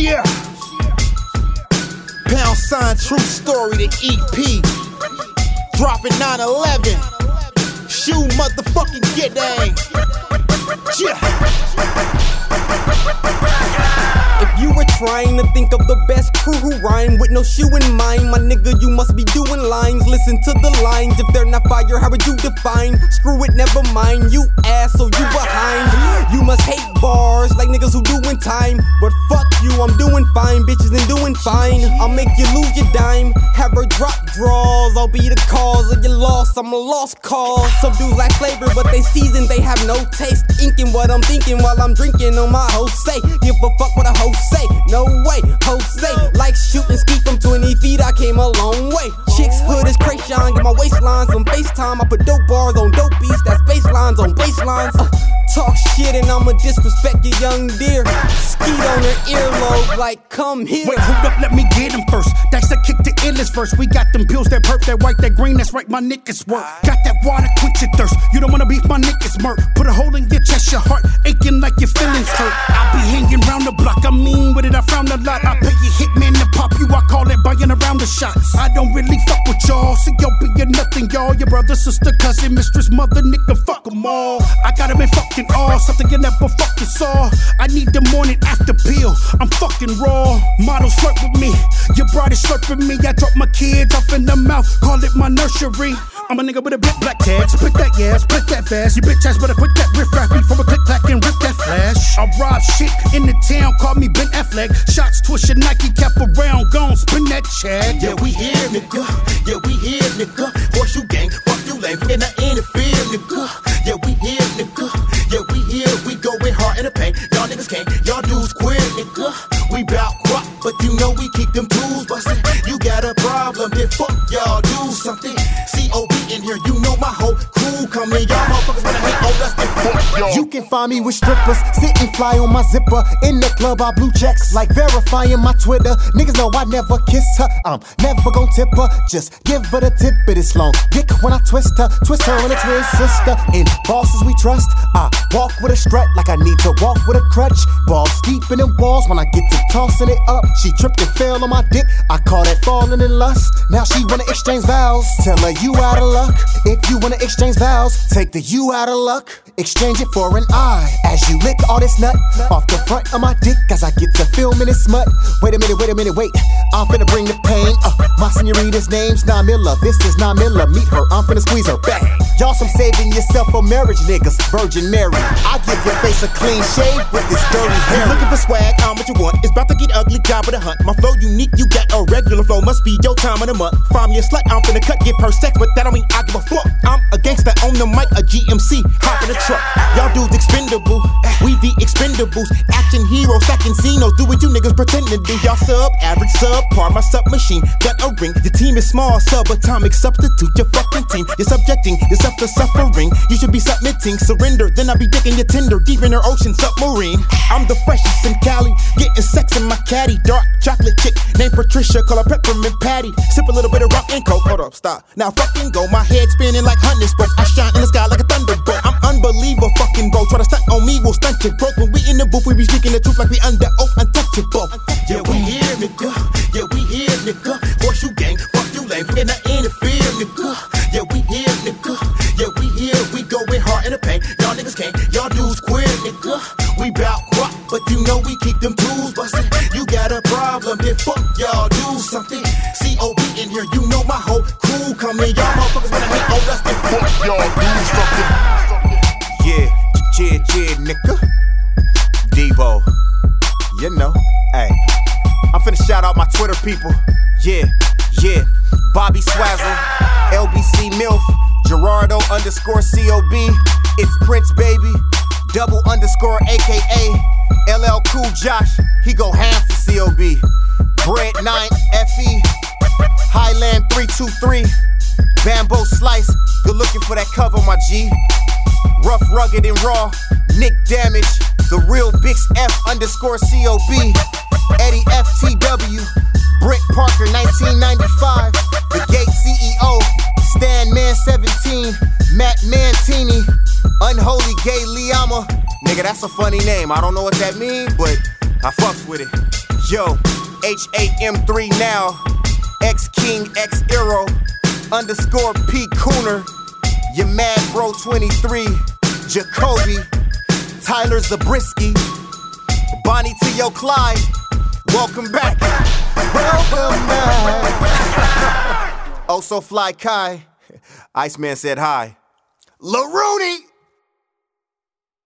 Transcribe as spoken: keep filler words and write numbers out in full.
Yeah. Pound sign, true story, the E P. Dropping nine eleven. Shoe motherfucking get dang. Yeah. If you were trying to think of the best crew who rhyme with no shoe in mind, my nigga, you must be doing lines. Listen to the lines. If they're not fire, how would you define? Screw it, never mind. You ass, so you behind. You must hate bars like niggas who doing time. But fuck you, I'm doing fine. Bitches ain't doing fine. I'll make you lose your dime. Have her drop draws. I'll be the cause of your loss. I'm a lost cause. Some dudes like flavor, but they seasoned. They have no taste. Inking what I'm thinking while I'm drinking on my Jose. Give a fuck what a hoe say. No way, Jose. Like shooting ski from twenty feet, I came a long way. Chicks hood is Krayshawn, get my waistlines on FaceTime. I put dope bars on dope beats, that's baselines on baselines. Uh, talk shit and I'ma disrespect your young deer. Skeet on her earlobe like come here. Wait, hold up, let me get him first. That's the kick to illest verse. We got them pills that perp, that white, that green, that's right, my niggas work. Got that water, quench your thirst. You don't wanna beef, my niggas murk. Put a hole in your chest, your heart aching like your feelings hurt. I'll be hanging round the block, I mean with it, I found a lot. I pay your hitman to pop you, I call it buying around the shots. I don't really fuck with y'all, so yo be your nothing, y'all. Your brother, sister, cousin, mistress, mother, nigga, fuck them all. I got 'em in fucking awe, something you never fucking saw. I need the morning after pill, I'm fucking raw. Models flirt with me, your bride is slurping me. I drop my kids off in the mouth, call it my nursery. I'm a nigga with a big black tag, split that yeah, split that fast. You bitch ass better quit that riff rap before I click clack and rip that flash. I rob shit in the town, call me Ben Affleck. Shots twist your Nike cap around, gon' spin that check. Yeah, we here, nigga. Yeah, we here, nigga. Horseshoe gang, fuck you lame, and I interfere, nigga. Yeah, we here, nigga. Yeah, we here, we going hard in the paint. Y'all niggas can't, y'all dudes queer, nigga. We bout guap, but you know we keep them tools bustin'. You got a problem, then fuck y'all, do something. C O B in here, you know my whole crew coming. Y'all motherfuckers wanna hate on us, then fuck y'all. You can find me with strippers, sitting fly on my zipper. In the club, I blue checks, like verifying my Twitter. Niggas know I never kiss her, I'm never gon' tip her. Just give her the tip of this long dick when I twist her. Twist her and a twin sister. In bosses we trust, I walk with a strut like I need to walk with a crutch. Balls deep in them walls when I get to tossing it up. She tripped and fell on my dick, I call that falling in lust. Now she wanna exchange vows, tell her you out of luck. If you wanna exchange vows, take the you out of luck. Exchange it for an eye as you lick all this nut off the front of my dick as I get to filming this smut. Wait a minute, wait a minute, wait. I'm finna bring the pain. Uh, my senorita's name's Namilla. This is Namilla. Meet her, I'm finna squeeze her back. Y'all some saving yourself for marriage, niggas. Virgin Mary. I give your face a clean shave with this dirty hair. Looking for swag, I'm what you want. It's about to get ugly, job of the hunt. My flow unique, you got a regular flow. Must be your time of the month. Find me a slut, I'm finna cut, give her sex, but that don't mean I give a fuck. I'm a gangster on the mic, a G M C, hop in the truck. Y'all dudes expendable, we the expendables. Action heroes, stacking Zenos, do what you niggas pretend to do. Y'all sub, average sub, par my submachine. Got a ring, your team is small, subatomic substitute. Your fucking team, you're subjecting yourself to suffering. You should be submitting, surrender, then I be digging your Tinder deep in her ocean submarine. I'm the freshest in Cali, getting sex in my caddy. Dark chocolate chick named Patricia, call her Peppermint Patty. Sip a little bit of rock and coke, hold up, stop. Now fucking go, my head spinning like hundred spokes. I shine in the sky like a thunderbolt. I'm unbelievable fucking bro. Try to stunt on me, we'll stunt you broke. When we in the booth, we be speaking the truth like we under oath, untouchable. Yeah, we here, nigga. Yeah, we here, nigga. Horseshoe gang, fuck you lame, and I interfere, nigga. Yeah, we here, nigga. Yeah, we here, we going hard in the paint. Y'all niggas can't, y'all dudes queer, nigga. We bout guap, but you know we keep them tools bustin'. You got a problem, then fuck y'all, do something. C O B in here, you know my whole crew coming. Y'all motherfuckers wanna hate on us, then fuck y'all, do something. Yeah, yeah, yeah, nigga. Debo, you know, hey. I'm finna shout out my Twitter people. Yeah, yeah. Bobby Swazzle, L B C MILF, Gerardo underscore C O B. It's Prince Baby, double underscore A K A L L Cool Josh. He go ham for C O B. Bread nine F E, Highland three two three, Bamboo Slice. Good looking for that cover, my G. Rough, rugged, and raw. Nick Damage, the real Bix F underscore C O B. Eddie F T W, Britt Parker nineteen ninety-five, The Gate C E O, Stan Man seventeen, Matt Mantini, Unholy Gay Liama. Nigga, that's a funny name. I don't know what that means, but I fucks with it. Yo, H A M three now, X King, X Eero, underscore P Cooner, your Mad Bro twenty-tee, Jacoby, Tyler Zabriskie, Bonnie T O Clyde, welcome back. Welcome back. Oh so fly Kai, Iceman said hi. LaRooney.